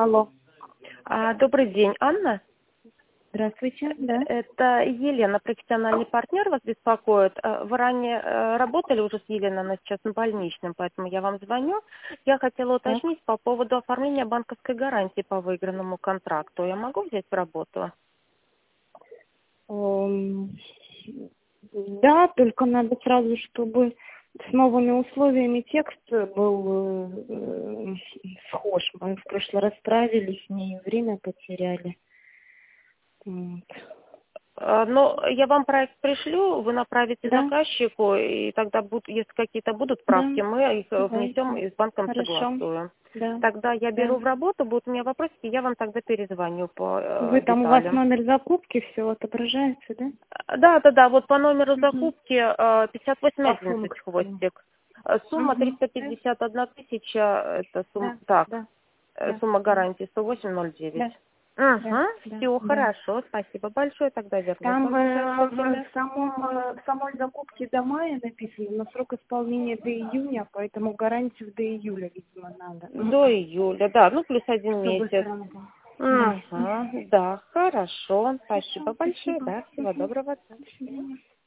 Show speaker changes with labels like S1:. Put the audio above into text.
S1: Алло.
S2: Добрый день, Анна.
S1: Здравствуйте, да.
S2: Это Елена, профессиональный партнер, вас беспокоит. Вы ранее работали уже с Еленой, она сейчас на больничном, поэтому я вам звоню. Я хотела
S1: Так.
S2: уточнить по поводу оформления банковской гарантии по выигранному контракту. Я могу взять в работу?
S1: Эм, Да, только надо сразу, чтобы с новыми условиями текст был схож. Мы в прошлый раз справились с ней, время потеряли. Вот.
S2: Но я вам проект пришлю, вы направите
S1: Да,
S2: заказчику, и тогда, если какие-то будут
S1: да,
S2: правки, мы их внесем
S1: давайте.
S2: и с банком
S1: Хорошо.
S2: согласуем.
S1: Да,
S2: Тогда я
S1: да.
S2: беру в работу, будут у меня вопросики, я вам тогда перезвоню по
S1: Вы там, у вас
S2: деталям.
S1: номер закупки, все отображается, да?
S2: Да, вот по номеру
S1: Угу.
S2: закупки
S1: По
S2: 5811
S1: функции.
S2: хвостик. Сумма
S1: Угу. Да,
S2: 351 тысяча, это
S1: да,
S2: так,
S1: да, да,
S2: сумма
S1: да,
S2: гарантии 10809.
S1: да,
S2: Угу,
S1: да, да,
S2: все
S1: да.
S2: хорошо, спасибо большое, тогда вернусь
S1: Там
S2: вам сейчас в
S1: в
S2: отделе.
S1: в самой закупке до мая написано, но срок исполнения до июня, поэтому гарантию до июля, видимо, надо.
S2: До июля, да, ну плюс один
S1: Чтобы
S2: месяц.
S1: сразу. Да.
S2: Угу, да, хорошо,
S1: Хорошо,
S2: спасибо большое,
S1: спасибо.
S2: да, всего
S1: Мгм.
S2: доброго.
S1: До свидания.